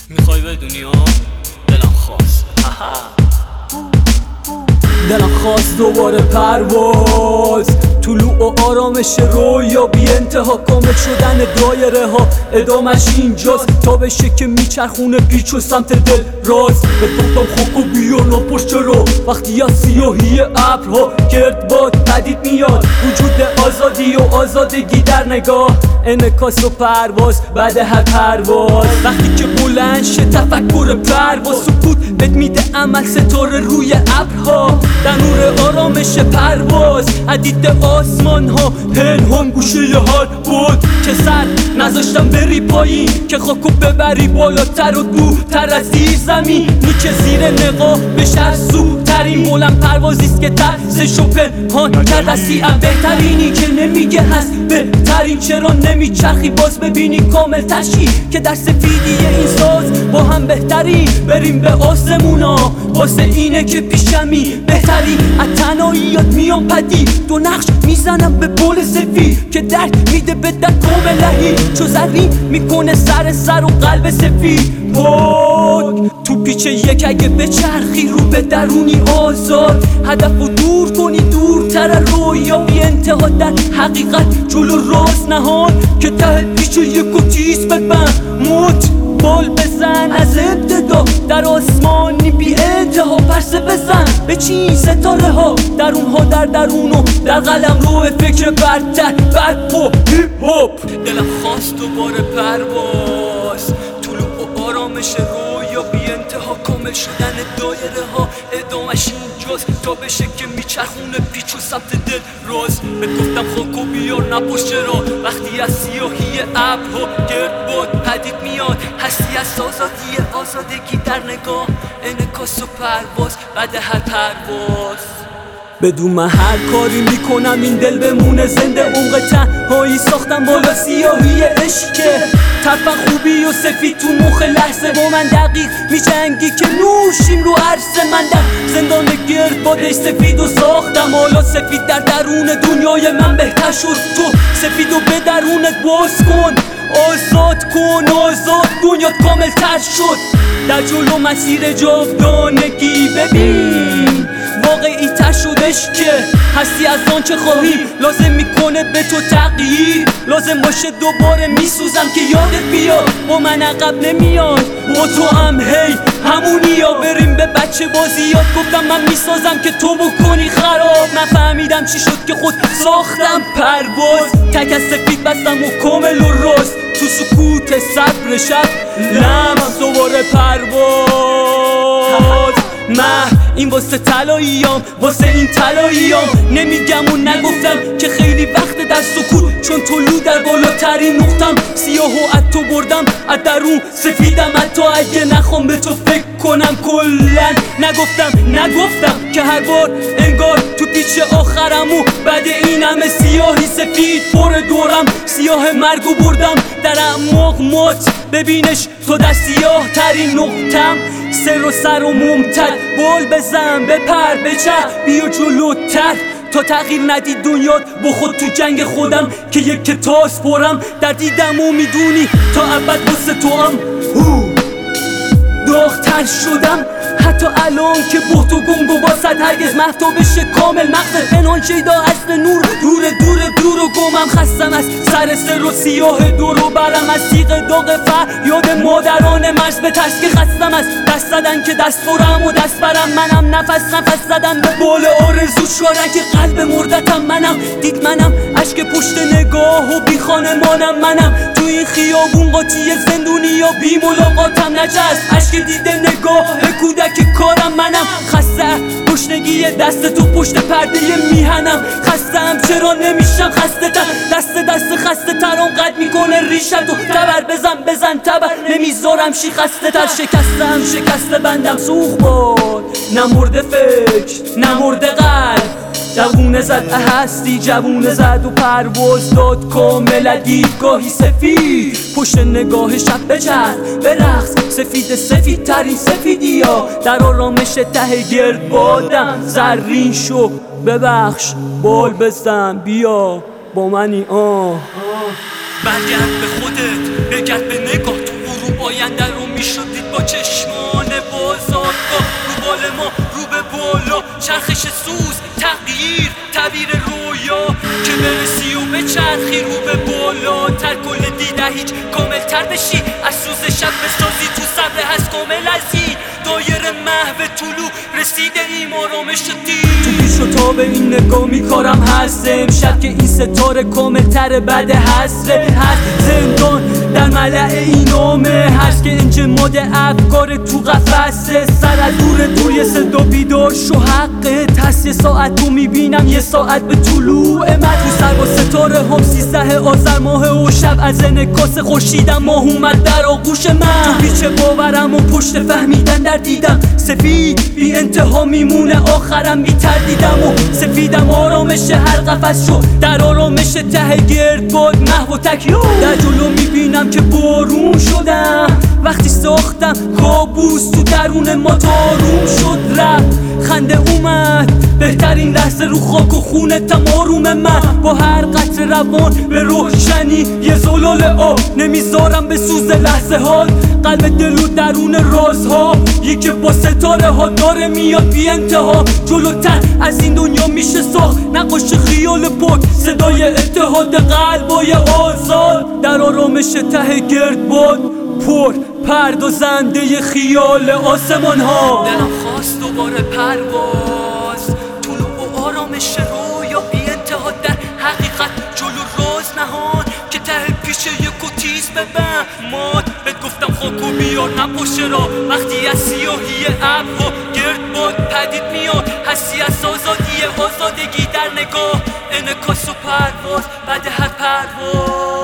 میخوای بدونی ها دلم خواست دلم خواست دوباره پرواز، طلوع و آرامش رویا، بی انتها کامل شدن دایره ها، ادامش اینجاست تا بشه که میچرخونه پیچ و سمت دل راز. به گفتم خوک و بیا نپرس چرا وقتی از سیاهی ابرها گرد باد پدید میاد وجود آزادی و آزادگی در نگاه، انعکاس و پرواز بعد هر پرواز. وقتی که بلند شه تفکر پرواز، سکوت بهت میده عمل ستاره روی ابرها، در نور آرامش پرواز عدید آسمان ها پنهان گوشه هر بود که سر نذاشتم بری پایین، که خاکو ببری بالاتر و دورتر از زیر زمین، نیچه زیر نقاه بشه زودترین بلند پروازیست که ترسشو پنهان کرد از بهترینی که نمیگه هست بهترین. چرا نمیچرخی باز ببینی کامل تشی که در سفیدی این ساز با هم بهتری بریم به آسمونا، واسه اینه که پیشمی بهتری از تنهاییات میام پدی، دو نقش میزنم به بول سفید که درد میده به در کاملهی، چو زرین میکنه سر و قلب سفید پاک تو پیچ یک اگه بچرخی رو به درونی آزاد، هدف رو دور کنی دورتر رویا، بی انتها در حقیقت جلو راست نهان که ته پیچ یک و تیز ببن موت بال بزن از ابتدا در آسمانی بی انتها پرسه بزن به چین ستاره ها درون ها در درون و در قلم رو فکر برتر برپا هیپ هاپ. دلم خواست دوباره پرواز، طلوع و آرامش رویا، بی انتها کامل شدن دایره ها، ادامش اینجاست تا بشه که میچرخونه پیچ و سمت دل راز. به گفتم خاکو بیار نپرس چرا وقتی از سیاهی ابرها گرد باد پدید میاد هستی از آزادگی در نگاه، انعکاس و پرواز بعد هر پرواز. بدون من هر کاری میکنم این دل بمونه زنده، عمق تنهایی ساختم بالا سیاهی عشقه، طرفا خوبی و سفید تو مخ لحظه با من دقیق میجنگی که نوشیم رو عرصه. من در زندان گرد بادش سفید و ساختم، حالا سفید در درون دنیای من بهتر شد، تو سفید و به درونت باز کن، آزاد کن آزاد دنیات کامل تر شد، در جلو مسیر جاودانگی ببین واقعی تر شدش که هستی از آن چه خواهی، لازم میکنه به تو تغییر، لازم باشه دوباره میسوزم که یادت بیا با من عقب نمیاد، با تو هم هی همونی یا بریم به بچه بازیات. گفتم من میسازم که تو بکنی خراب، نفهمیدم چی شد که خود ساختم پرواز، تک از سفید بستم و کامل و راست تو سکوت صبر شب لمس دوباره پرواز. این واسه طلاییام واسه این طلاییام نمیگم و نگفتم که خیلی وقت در سکوت، چون طلوع در بالاترین نقطم، سیاه و از تو بردم از درون سفیدم، حتی اگه نخوام به تو فکر کنم کلن نگفتم که هر بار انگار تو پیچ آخرم و بعد این همه سیاهی سفید پر دورم، سیاه مرگو بردم در اعماق مات ببینش تو در سیاه ترین نقطم، سر و ممتد بال بزن بپر بچه بیا جلوتر تا تغییر ندی دنیات با خود تو جنگ خودم که یک کتاس پرم در دیدم و میدونی تا ابد واسه تو هم داغ‌تر شدم، حتی الان که بحت و گنگ و واسد هرگز محتو بشه کامل مغز پنهان شیدا اصل نور دور و گمم، خستم از سر و سیاه دور و برم از تیغ داغ فریاد مادران مرز به ترس که خستم از دست زدن که دست برم و دست برم، منم نفس زدم به بال آرزو شارک قلب مردتم، منم دید منم اشک پشت نگاه و بی خانمانم، منم تو این خیابون قاطی زندونی یا بی ملاقاتم، نجست اشک دیده نگاه کودک کارم، منم خسته گشنگی دست تو پشت پرده میهنم، خستم چرا نمیشم خسته تر، دست خسته تر قد میکنه ریشت و تبر بزن تبر نمیذارم شی خسته تر، شکسته بندم سوخ باد، نمرده فکر نمرده قلب، جوونه زد هستی جوونه زد و پرواز داد کامل دیدگاهی سفید، پشت نگاه شب بچرد برقص سفید ترین سفیدی ها، در آرامش ته گرد بادم زرین شو ببخش بال بزن بیا با منی برگرد به خودت بگرد به نگاه تو غروب آینده رو میشد چرخش سوز، تغییر، تعبیر رویا که برسی و به چرخی رو به بالا تر کل دیده هیچ کامل تر بشی از سوز شب بسازی تو صبر هست کامل از این دایره محو طلوع رسیده ایم آرامش دید تو پیش و تا به این نگاه میکارم هست امشب که این ستاره کامل تر بعد حسره هست زندان در ملع این نامه هست که انجماد افکار تو قفسه سر از دور یه صدا بیدار شو حقت هست یه ساعت تو میبینم یه ساعت به طلوع من تو سر با ستاره هم 13 آذر ماه و شب از انعکاس خورشیدم ماه اومد در آغوش من تو پیچ باورم و پشت فهمیدن در دیدم سفید بی انتها میمونه آخرم بی تردیدم و سفیدم آرامش هر قفس شو در آرامش ته گرد باد محو و تکیو در جلو میبینم که بارون شدم وقتی ساختم کابوس تو درون ما تاروم شد رفت خنده اومد بهترین لحظه رو خاک و خونتم آروم من با هر قطره روان به روشنی یه زلال آب نمیذارم به سوز لحظه ها قلب دل و درون رازها یکی با ستاره ها داره میاد بی انتها جلوتر از این دنیا میشه ساخت نقاش خیال پاک صدای اتحاد قلبای آزاد در آرامش ته گرد باد پر پردازنده خیال آسمان ها دلم خواست دوباره پرواز طلوع و آرامش رویا بی انتها در حقیقت جلو راز نهان که ته پیش یک و تیز ببن ماد بهت گفتم خاکو بیار نپاشه را وقتی از سیاهی ابرها گرد باد پدید میاد حسی از آزادی آزادگی در نگاه انعکاس و پرواز بعد هر پرواز